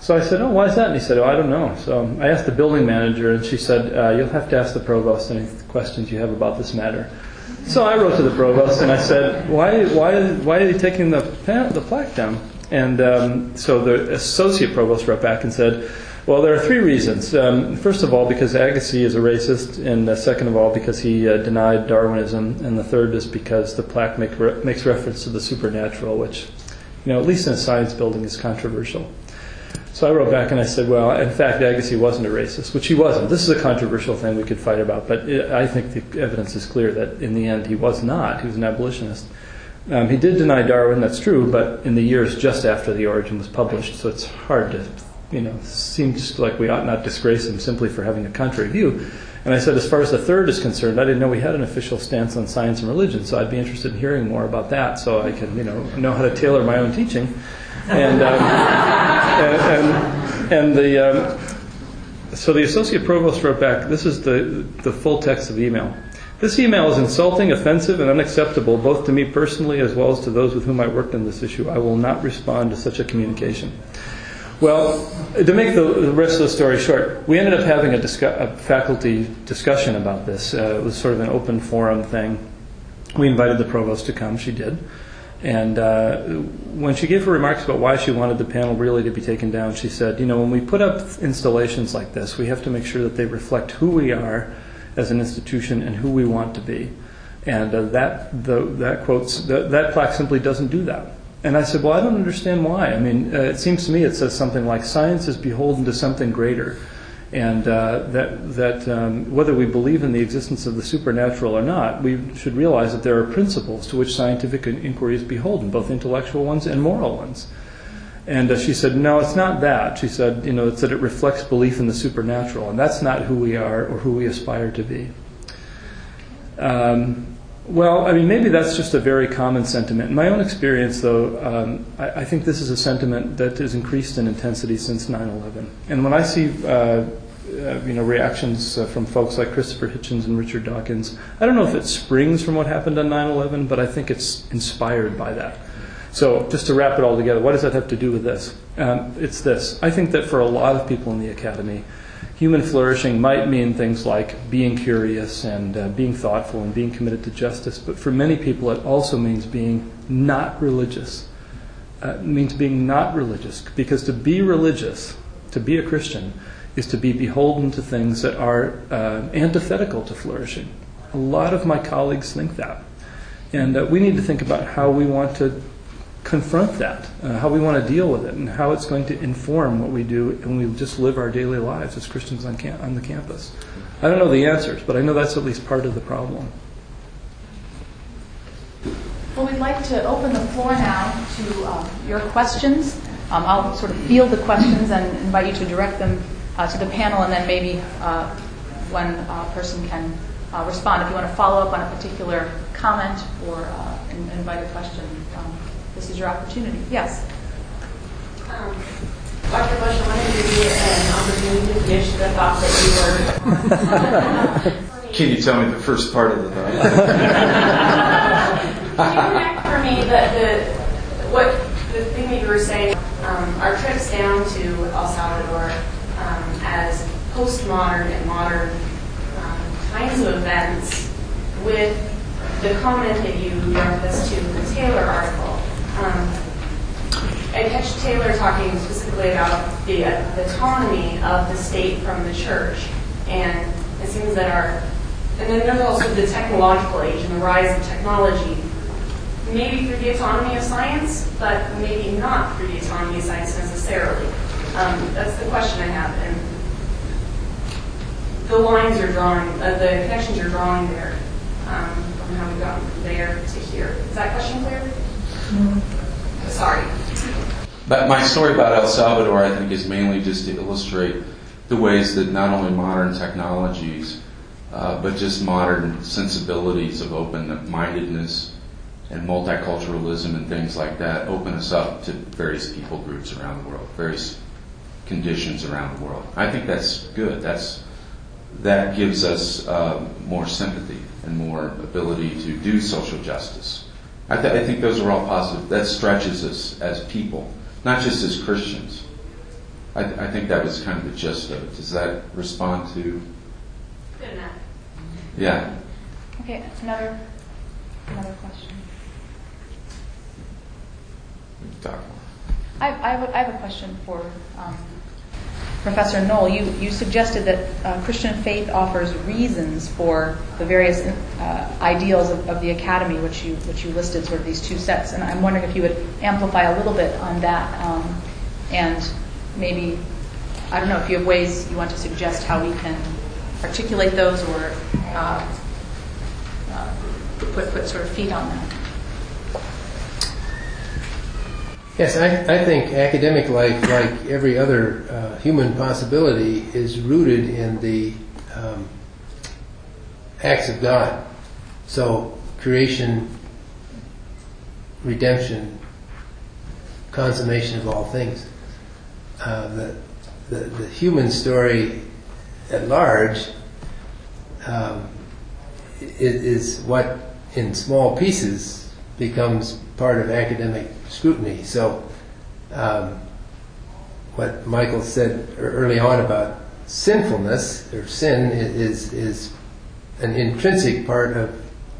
So I said, oh, why is that? And he said, oh, I don't know. So I asked the building manager, and she said, you'll have to ask the provost any questions you have about this matter. So I wrote to the provost, and I said, why are they taking the plaque down? And so the associate provost wrote back and said, well, there are three reasons. First of all, because Agassiz is a racist, and second of all, because he denied Darwinism, and the third is because the plaque makes reference to the supernatural, which, at least in a science building, is controversial. So I wrote back and I said, well, in fact, Agassiz wasn't a racist, which he wasn't. This is a controversial thing we could fight about, but I think the evidence is clear that in the end he was not. He was an abolitionist. He did deny Darwin, that's true, but in the years just after The Origin was published, so it's hard to, seems like we ought not disgrace him simply for having a contrary view. And I said, as far as the third is concerned, I didn't know we had an official stance on science and religion, so I'd be interested in hearing more about that so I can, know how to tailor my own teaching. And so the associate provost wrote back, this is the full text of the email. This email is insulting, offensive, and unacceptable, both to me personally as well as to those with whom I worked on this issue. I will not respond to such a communication. Well, to make the rest of the story short, we ended up having a faculty discussion about this. It was sort of an open forum thing. We invited the provost to come. She did. And when she gave her remarks about why she wanted the panel really to be taken down, she said, when we put up installations like this, we have to make sure that they reflect who we are as an institution and who we want to be. And that plaque simply doesn't do that. And I said, well, I don't understand why. I mean, it seems to me it says something like science is beholden to something greater. And that whether we believe in the existence of the supernatural or not, we should realize that there are principles to which scientific inquiry is beholden, both intellectual ones and moral ones. And she said, no, it's not that. She said, it's that it reflects belief in the supernatural, and that's not who we are or who we aspire to be. Well, I mean, maybe that's just a very common sentiment. In my own experience, though, I think this is a sentiment that has increased in intensity since 9/11. And when I see, reactions from folks like Christopher Hitchens and Richard Dawkins, I don't know if it springs from what happened on 9/11, but I think it's inspired by that. So just to wrap it all together, what does that have to do with this? It's this. I think that for a lot of people in the academy, human flourishing might mean things like being curious and being thoughtful and being committed to justice. But for many people, it also means being not religious. It means being not religious. Because to be religious, to be a Christian, is to be beholden to things that are antithetical to flourishing. A lot of my colleagues think that. And we need to think about how we want to confront that, how we want to deal with it, and how it's going to inform what we do when we just live our daily lives as Christians on the campus. I don't know the answers, but I know that's at least part of the problem. Well, we'd like to open the floor now to your questions. I'll sort of field the questions and invite you to direct them to the panel, and then maybe one person can respond. If you want to follow up on a particular comment or invite a question, this is your opportunity. Yes? Dr. Bush, I wanted to give you an opportunity to finish the thought that you were... Can you tell me the first part of the thought? Can you connect for me the thing that you were saying, our trips down to El Salvador as postmodern and modern kinds of events with the comment that you referenced to the Taylor article. I catch Taylor talking specifically about the autonomy of the state from the church, and it seems that and then there's also the technological age and the rise of technology, maybe through the autonomy of science, but maybe not through the autonomy of science necessarily. That's the question I have, and the lines you're drawing, the connections you're drawing there, from how we got from there to here. Is that question clear? Mm-hmm. Sorry. But my story about El Salvador, I think, is mainly just to illustrate the ways that not only modern technologies, but just modern sensibilities of open-mindedness and multiculturalism and things like that open us up to various people groups around the world, various conditions around the world. I think that's good. That gives us more sympathy and more ability to do social justice. I think those are all positive. That stretches us as people, not just as Christians. I think that was kind of the gist of it. Does that respond to? Good enough. Yeah. Okay, another question. Talk. I have a question for Professor Knoll. You suggested that Christian faith offers reasons for the various ideals of the academy, which you listed, sort of these two sets. And I'm wondering if you would amplify a little bit on that, and maybe, I don't know, if you have ways you want to suggest how we can articulate those or put sort of feet on that. Yes, I think academic life, like every other human possibility, is rooted in the acts of God. So, creation, redemption, consummation of all things. The human story at large is what, in small pieces, becomes part of academic scrutiny. So, what Michael said early on about sinfulness or sin is an intrinsic part of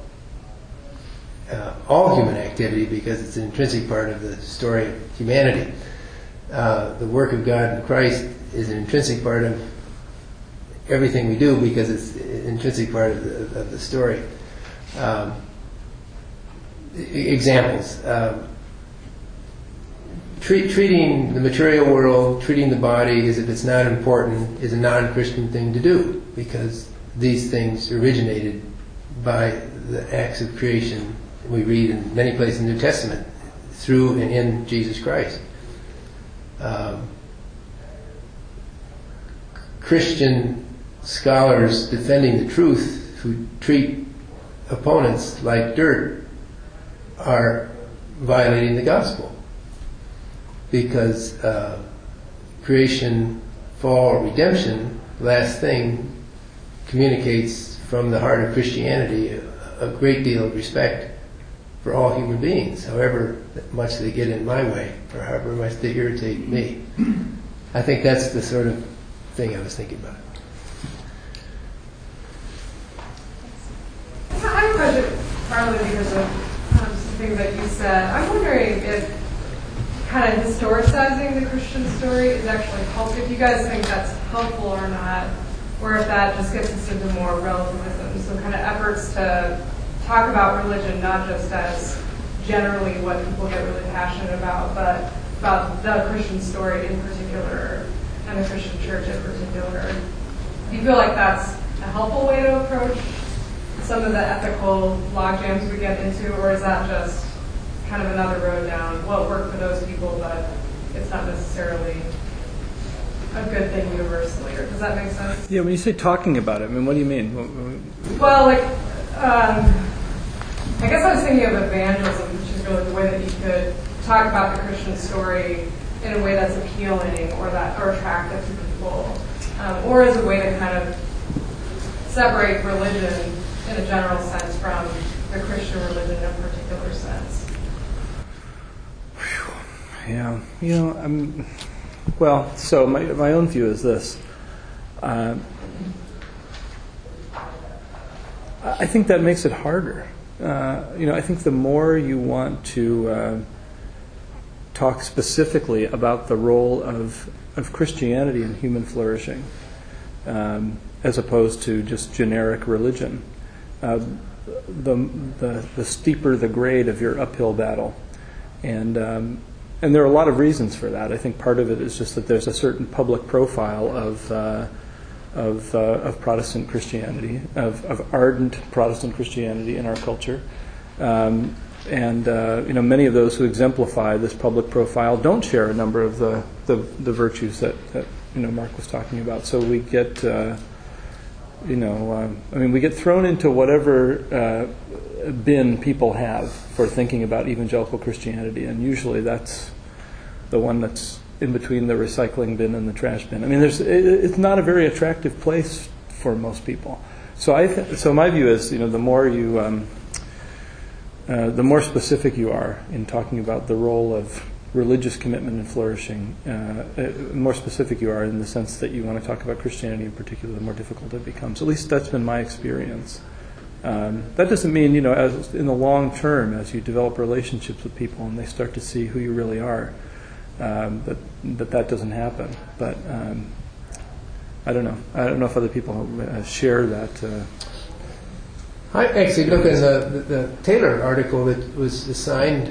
all human activity, because it's an intrinsic part of the story of humanity. The work of God in Christ is an intrinsic part of everything we do, because it's an intrinsic part of the story. Examples. Treating the material world, treating the body as if it's not important, is a non-Christian thing to do, because these things originated by the acts of creation we read in many places in the New Testament, through and in Jesus Christ. Christian scholars defending the truth who treat opponents like dirt are violating the gospel, because creation, fall, redemption, last thing, communicates from the heart of Christianity a great deal of respect for all human beings, however much they get in my way, or however much they irritate me. I think that's the sort of thing I was thinking about. I have a question, partly because of some things that you said. I'm wondering if kind of historicizing the Christian story is actually helpful, if you guys think that's helpful or not, or if that just gets us into more relativism. So kind of efforts to talk about religion not just as generally what people get really passionate about, but about the Christian story in particular and the Christian church in particular. Do you feel like that's a helpful way to approach some of the ethical logjams we get into, or is that just kind of another road down? Well, it worked for those people, but it's not necessarily a good thing universally, or does that make sense? Yeah, when you say talking about it, I mean, what do you mean? Well, like, I guess I was thinking of evangelism, which is really the way that you could talk about the Christian story in a way that's appealing or attractive to people, or as a way to kind of separate religion in a general sense from the Christian religion in a particular sense. Yeah, well, so my own view is this. I think that makes it harder. I think the more you want to talk specifically about the role of Christianity in human flourishing, as opposed to just generic religion, the steeper the grade of your uphill battle. And there are a lot of reasons for that. I think part of it is just that there's a certain public profile of Protestant Christianity, of ardent Protestant Christianity in our culture. Many of those who exemplify this public profile don't share a number of the virtues that Mark was talking about. So we get we get thrown into whatever bin people have for thinking about evangelical Christianity, and usually that's the one that's in between the recycling bin and the trash bin. I mean, it's not a very attractive place for most people. So my view is, the more you, the more specific you are in talking about the role of religious commitment and flourishing, the more specific you are in the sense that you want to talk about Christianity in particular, the more difficult it becomes. At least that's been my experience. That doesn't mean, as in the long term, as you develop relationships with people and they start to see who you really are, that doesn't happen. But I don't know. I don't know if other people share that. I actually look at the Taylor article that was assigned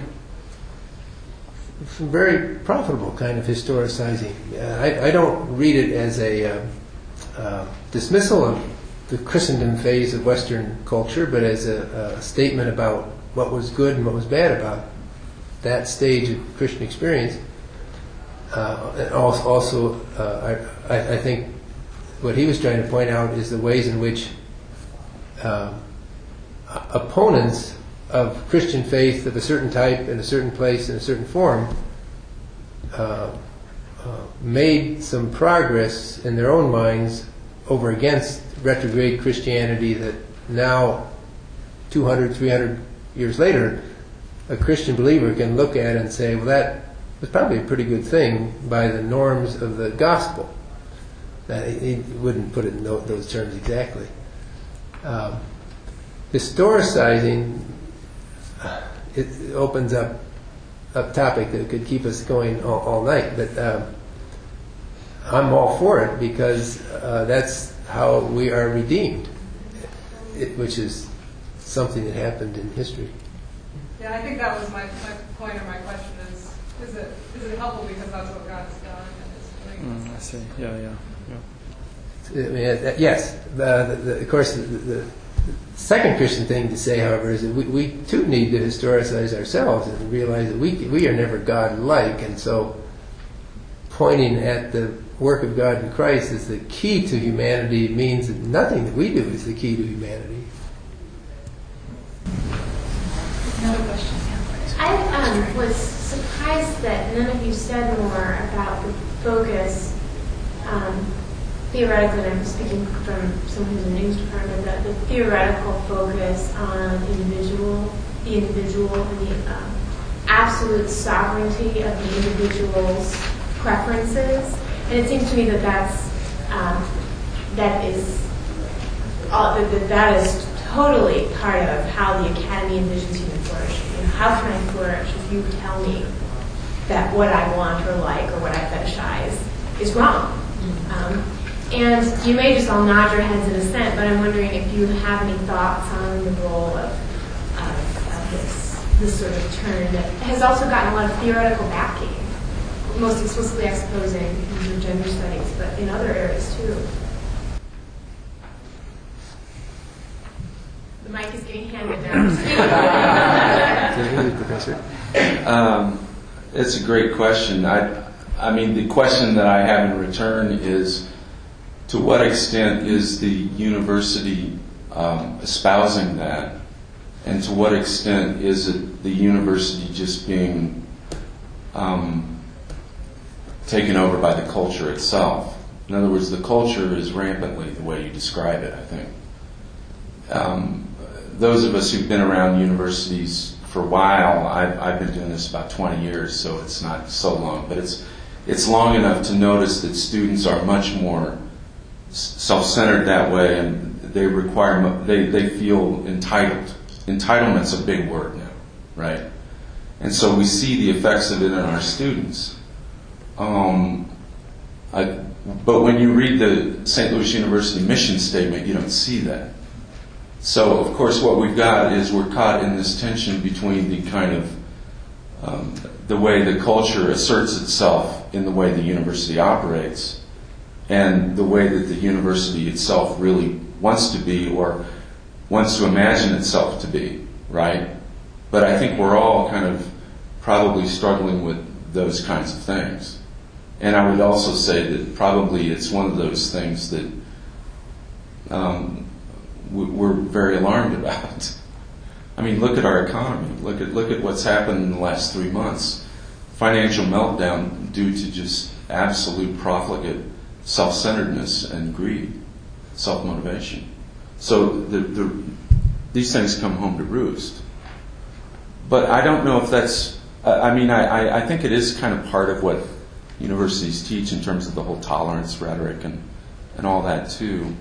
some very profitable kind of historicizing. I don't read it as a dismissal of the Christendom phase of Western culture, but as a statement about what was good and what was bad about that stage of Christian experience. And also, I think what he was trying to point out is the ways in which opponents of Christian faith of a certain type in a certain place in a certain form made some progress in their own minds over against retrograde Christianity that now, 200, 300 years later, a Christian believer can look at and say, well, that was probably a pretty good thing by the norms of the gospel. He wouldn't put it in those terms exactly. Historicizing, it opens up a topic that could keep us going all night, but I'm all for it because that's how we are redeemed, which is something that happened in history. Yeah, I think that was my point or my question is it helpful because that's what God has done and is doing? I see. Yeah. I mean, yes. Of course, the second Christian thing to say, however, is that we too need to historicize ourselves and realize that we are never God-like, and so pointing at the work of God in Christ as the key to humanity means that nothing that we do is the key to humanity. Another question. I was surprised that none of you said more about the focus, theoretically, and I'm speaking from someone who's in the English department, the theoretical focus on the individual and the absolute sovereignty of the individual's preferences. And it seems to me that that is totally part of how the Academy envisions human flourishing. How can I flourish if you tell me that what I want or like or what I fetishize is wrong? And you may just all nod your heads in assent, but I'm wondering if you have any thoughts on the role of this sort of turn that has also gotten a lot of theoretical backing, most explicitly, I suppose, in gender studies, but in other areas too. The mic is getting handed down. Professor. It's a great question. I mean, the question that I have in return is, to what extent is the university espousing that? And to what extent is it the university just being taken over by the culture itself? In other words, the culture is rampantly the way you describe it, I think. Those of us who've been around universities for a while, I've been doing this about 20 years, so it's not so long, but it's long enough to notice that students are much more self-centered that way, and they feel entitled. Entitlement's a big word now, right? And so we see the effects of it in our students. But when you read the St. Louis University mission statement, you don't see that. So, of course, what we've got is we're caught in this tension between the kind of the way the culture asserts itself in the way the university operates and the way that the university itself really wants to be or wants to imagine itself to be, right? But I think we're all kind of probably struggling with those kinds of things. And I would also say that probably it's one of those things that we're very alarmed about. I mean, look at our economy. Look at what's happened in the last 3 months. Financial meltdown due to just absolute profligate self-centeredness and greed, self-motivation. So these things come home to roost. But I don't know if that's I think it is kind of part of what universities teach in terms of the whole tolerance rhetoric and all that too.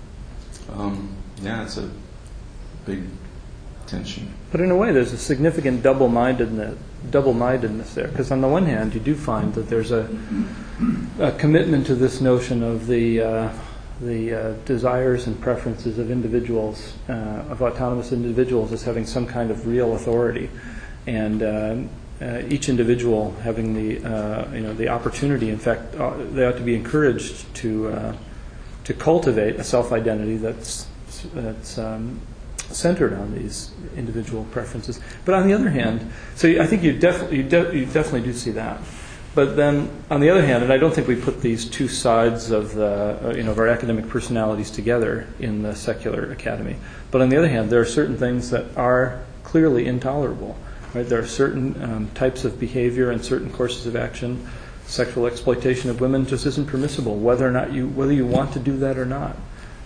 It's a big tension. But in a way, there's a significant double-mindedness there, because on the one hand, you do find that there's a commitment to this notion of the desires and preferences of individuals, of autonomous individuals, as having some kind of real authority, and each individual having the opportunity. In fact, they ought to be encouraged to cultivate a self-identity that's centered on these individual preferences. But on the other hand, so I think you definitely do see that. But then, on the other hand, and I don't think we put these two sides of of our academic personalities together in the secular academy. But on the other hand, there are certain things that are clearly intolerable. Right? There are certain types of behavior and certain courses of action. Sexual exploitation of women just isn't permissible, whether you want to do that or not.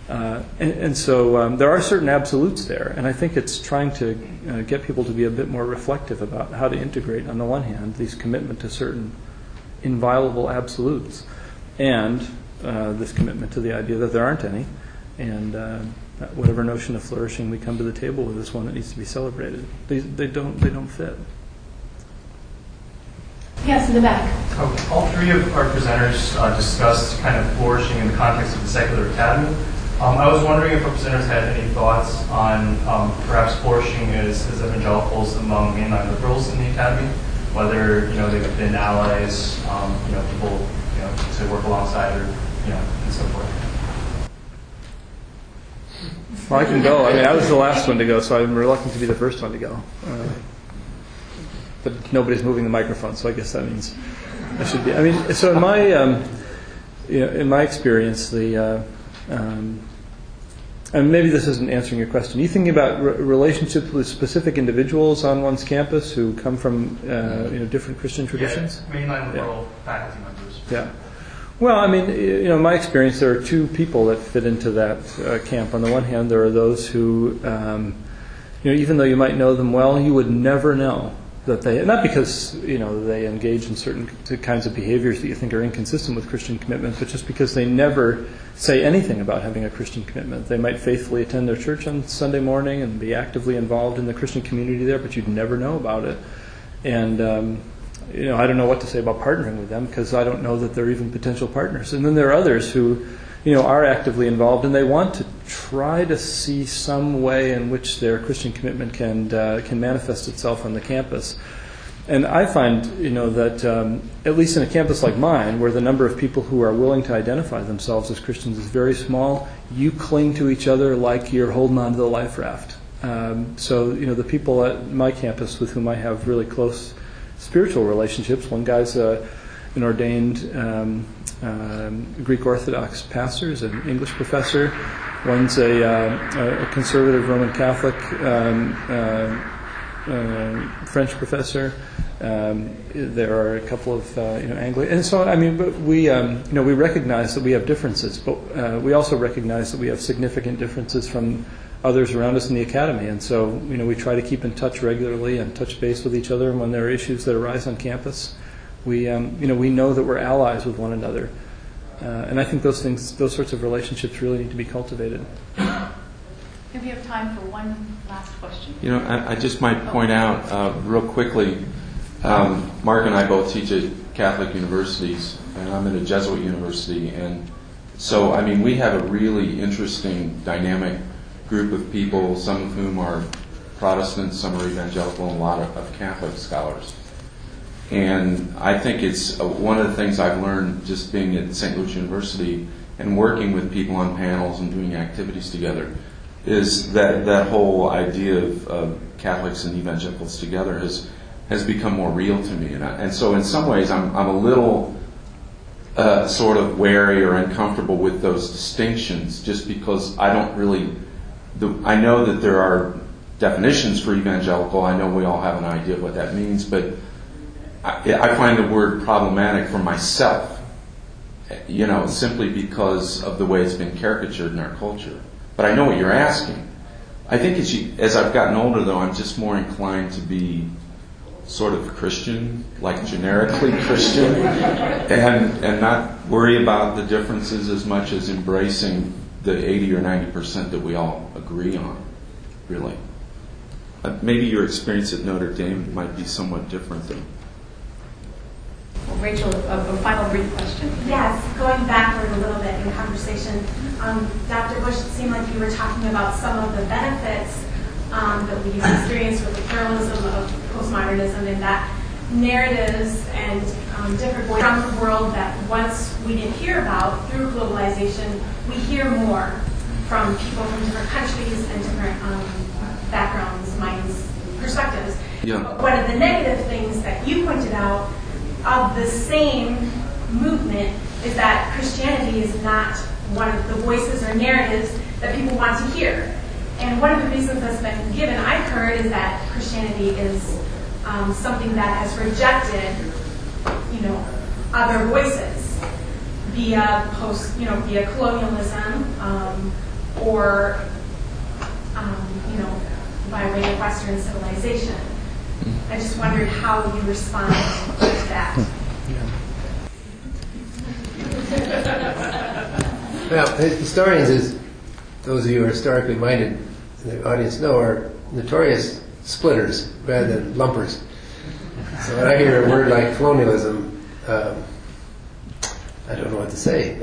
So there are certain absolutes there, and I think it's trying to get people to be a bit more reflective about how to integrate, on the one hand, these commitment to certain inviolable absolutes, and this commitment to the idea that there aren't any, and whatever notion of flourishing we come to the table with is one that needs to be celebrated. They don't fit. Yes, in the back. All three of our presenters discussed kind of flourishing in the context of the secular academy. I was wondering if our presenters had any thoughts on perhaps flourishing as evangelicals among mainline liberals in the academy, whether they've been allies, people to work alongside, or and so forth. Well, I can go. I was the last one to go, so I'm reluctant to be the first one to go. But nobody's moving the microphone, so I guess that means I should be. So in my experience, and maybe this isn't answering your question. Are you thinking about relationships with specific individuals on one's campus who come from different Christian traditions? Yeah, mainline liberal faculty members. Yeah. Well, in my experience, there are two people that fit into that camp. On the one hand, there are those who, even though you might know them well, you would never know that they, not because they engage in certain kinds of behaviors that you think are inconsistent with Christian commitment, but just because they never say anything about having a Christian commitment. They might faithfully attend their church on Sunday morning and be actively involved in the Christian community there, but you'd never know about it. And I don't know what to say about partnering with them, because I don't know that they're even potential partners. And then there are others who are actively involved, and they want to try to see some way in which their Christian commitment can manifest itself on the campus. And I find, that at least in a campus like mine, where the number of people who are willing to identify themselves as Christians is very small, you cling to each other like you're holding onto the life raft. So the people at my campus with whom I have really close spiritual relationships, one guy's an ordained Greek Orthodox pastor, is an English professor. One's a conservative Roman Catholic French professor. There are a couple of Anglican, and so but we recognize that we have differences, but we also recognize that we have significant differences from others around us in the academy, and so we try to keep in touch regularly and touch base with each other. And when there are issues that arise on campus, we know that we're allies with one another, and I think those sorts of relationships really need to be cultivated. Maybe we have time for one last question. I just might point out real quickly, Mark and I both teach at Catholic universities, and I'm at a Jesuit university, and so we have a really interesting dynamic group of people, some of whom are Protestant, some are evangelical, and a lot of Catholic scholars. And I think it's one of the things I've learned just being at St. Louis University and working with people on panels and doing activities together, is that whole idea of Catholics and evangelicals together has become more real to me. And so in some ways I'm a little sort of wary or uncomfortable with those distinctions, just because I don't really... I know that there are definitions for evangelical. I know we all have an idea of what that means, but I find the word problematic for myself, simply because of the way it's been caricatured in our culture. But I know what you're asking. I think as I've gotten older, though, I'm just more inclined to be sort of Christian, like generically Christian, and not worry about the differences as much as embracing the 80 or 90% that we all agree on, really. Maybe your experience at Notre Dame might be somewhat different than. Well, Rachel, a final brief question. Yes, going backward a little bit in conversation, Dr. Bush, it seemed like you were talking about some of the benefits that we've experienced with the pluralism of postmodernism, and that narratives and different voices from the world that once we didn't hear about through globalization, we hear more from people from different countries and different backgrounds, minds, perspectives. Yeah. But one of the negative things that you pointed out of the same movement is that Christianity is not one of the voices or narratives that people want to hear. And one of the reasons that's been given, I've heard, is that Christianity is something that has rejected, other voices via via colonialism, or by way of Western civilization. I just wondered how you respond to that. Well, historians, as those of you who are historically minded in the audience know, are notorious splitters rather than lumpers. So when I hear a word like colonialism, I don't know what to say.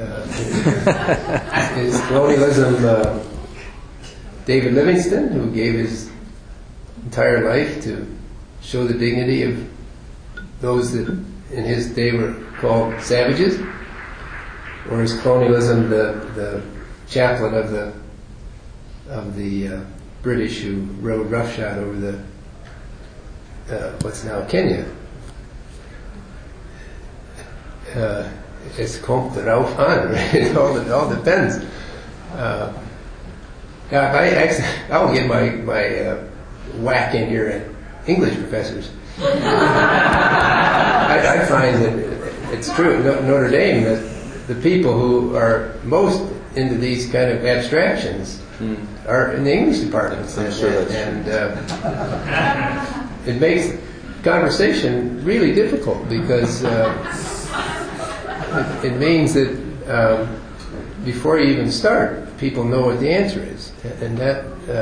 Is colonialism David Livingstone, who gave his entire life to show the dignity of those that in his day were called savages? Or is colonialism the chaplain of the British who rode roughshod over the what's now Kenya? It's called the Rauf Han. It all depends. I'll get my whack in here at English professors. I find that it's true at Notre Dame that the people who are most into these kind of abstractions are in the English departments, and it makes conversation really difficult because it means that before you even start, people know what the answer is, and that.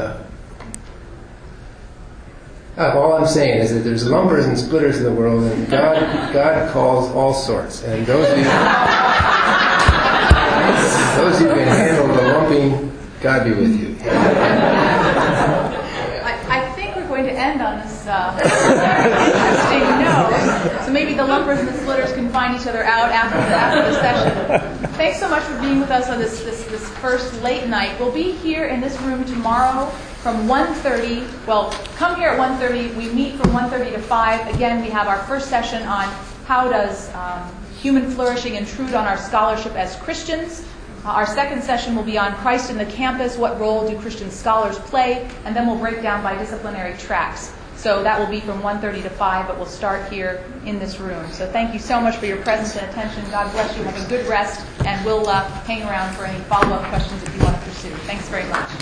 All I'm saying is that there's lumpers and splitters in the world, and God calls all sorts. And those of you who can handle the lumping, God be with you. I think we're going to end on this interesting note. So maybe the lumpers and the splitters can find each other out after the session. Thanks so much for being with us on this first late night. We'll be here in this room tomorrow from 1:30. Well, come here at 1:30. We meet from 1:30 to 5. Again, we have our first session on how does human flourishing intrude on our scholarship as Christians. Our second session will be on Christ in the campus. What role do Christian scholars play? And then we'll break down by disciplinary tracks. So that will be from 1:30 to 5, but we'll start here in this room. So thank you so much for your presence and attention. God bless you. Have a good rest, and we'll hang around for any follow-up questions if you want to pursue. Thanks very much.